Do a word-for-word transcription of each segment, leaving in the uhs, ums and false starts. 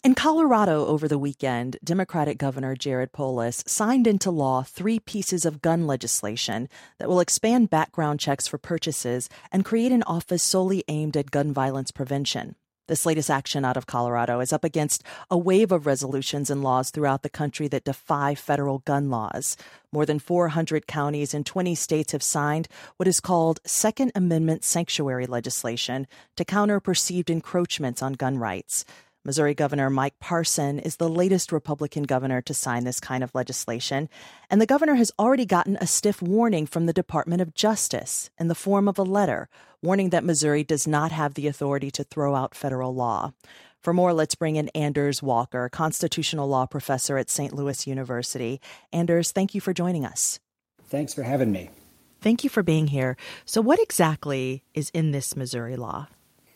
In Colorado over the weekend, Democratic Governor Jared Polis signed into law three pieces of gun legislation that will expand background checks for purchases and create an office solely aimed at gun violence prevention. This latest action out of Colorado is up against a wave of resolutions and laws throughout the country that defy federal gun laws. More than four hundred counties in twenty states have signed what is called Second Amendment sanctuary legislation to counter perceived encroachments on gun rights. Missouri Governor Mike Parson is the latest Republican governor to sign this kind of legislation, and the governor has already gotten a stiff warning from the Department of Justice in the form of a letter warning that Missouri does not have the authority to throw out federal law. For more, let's bring in Anders Walker, constitutional law professor at Saint Louis University. Anders, thank you for joining us. Thanks for having me. Thank you for being here. So what exactly is in this Missouri law?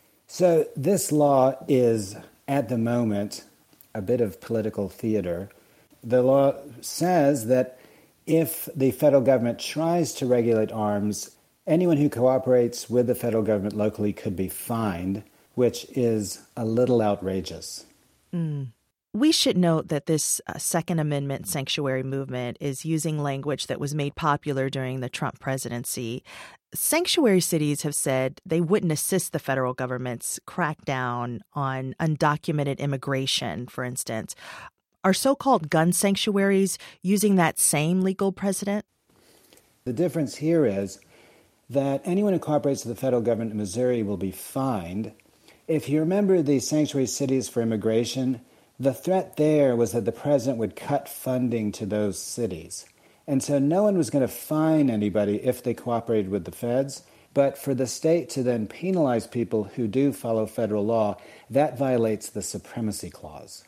So this law is, at the moment, a bit of political theater. The law says that if the federal government tries to regulate arms, anyone who cooperates with the federal government locally could be fined, which is a little outrageous. Mm. We should note that this uh, Second Amendment sanctuary movement is using language that was made popular during the Trump presidency. Sanctuary cities have said they wouldn't assist the federal government's crackdown on undocumented immigration, for instance. Are so-called gun sanctuaries using that same legal precedent? The difference here is that anyone who cooperates with the federal government in Missouri will be fined. If you remember the sanctuary cities for immigration, the threat there was that the president would cut funding to those cities. And so no one was going to fine anybody if they cooperated with the feds. But for the state to then penalize people who do follow federal law, that violates the Supremacy Clause.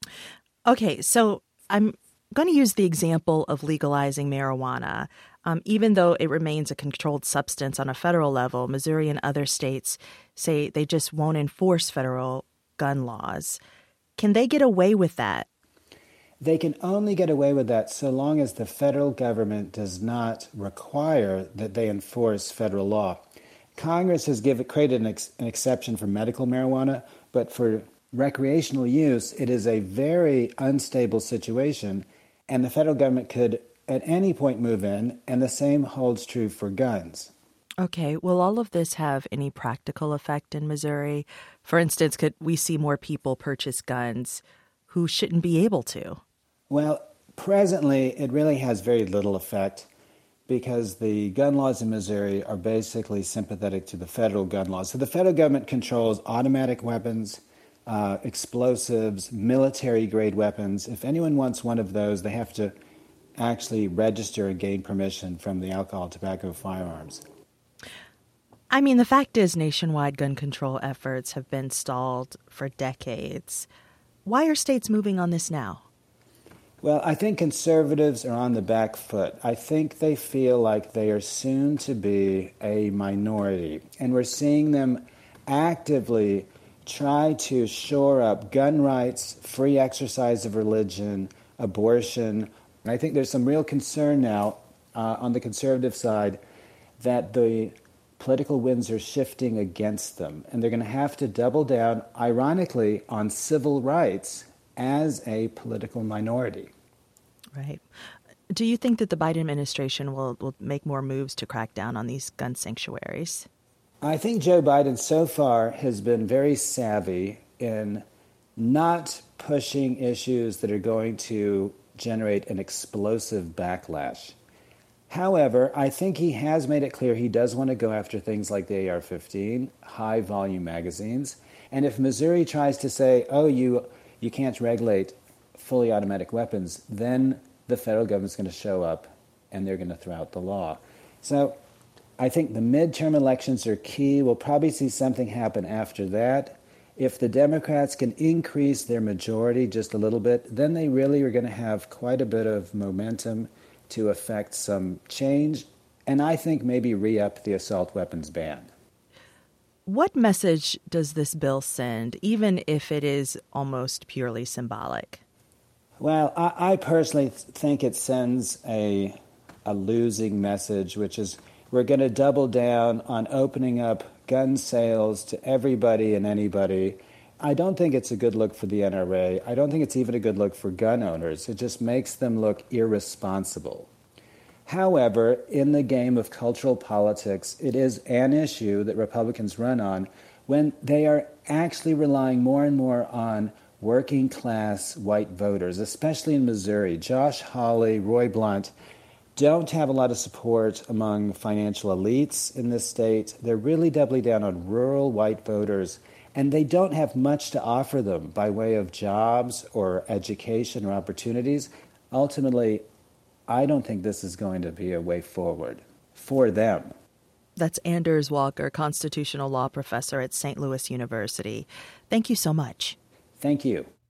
Okay, so I'm going to use the example of legalizing marijuana. Um, even though it remains a controlled substance on a federal level, Missouri and other states say they just won't enforce federal gun laws. Can they get away with that? They can only get away with that so long as the federal government does not require that they enforce federal law. Congress has given, created an, ex, an exception for medical marijuana, but for recreational use, it is a very unstable situation, and the federal government could at any point move in, and the same holds true for guns. Okay, will all of this have any practical effect in Missouri? For instance, could we see more people purchase guns who shouldn't be able to? Well, presently, it really has very little effect because the gun laws in Missouri are basically sympathetic to the federal gun laws. So the federal government controls automatic weapons, uh, explosives, military-grade weapons. If anyone wants one of those, they have to actually register and gain permission from the Alcohol, Tobacco, Firearms. I mean, the fact is nationwide gun control efforts have been stalled for decades. Why are states moving on this now? Well, I think conservatives are on the back foot. I think they feel like they are soon to be a minority, and we're seeing them actively try to shore up gun rights, free exercise of religion, abortion. And I think there's some real concern now uh, on the conservative side that the political winds are shifting against them, and they're going to have to double down, ironically, on civil rights as a political minority. Right. Do you think that the Biden administration will, will make more moves to crack down on these gun sanctuaries? I think Joe Biden so far has been very savvy in not pushing issues that are going to generate an explosive backlash. However, I think he has made it clear he does want to go after things like the A R fifteen, high-volume magazines. And if Missouri tries to say, oh, you you can't regulate fully automatic weapons, then the federal government's going to show up and they're going to throw out the law. So I think the midterm elections are key. We'll probably see something happen after that. If the Democrats can increase their majority just a little bit, then they really are going to have quite a bit of momentum to affect some change, and I think maybe re-up the assault weapons ban. What message does this bill send, even if it is almost purely symbolic? Well, I, I personally th- think it sends a, a losing message, which is we're going to double down on opening up gun sales to everybody and anybody. I don't think it's a good look for the N R A. I don't think it's even a good look for gun owners. It just makes them look irresponsible. However, in the game of cultural politics, it is an issue that Republicans run on when they are actually relying more and more on working class white voters, especially in Missouri. Josh Hawley, Roy Blunt don't have a lot of support among financial elites in this state. They're really doubling down on rural white voters, and they don't have much to offer them by way of jobs or education or opportunities. Ultimately, I don't think this is going to be a way forward for them. That's Anders Walker, constitutional law professor at Saint Louis University. Thank you so much. Thank you.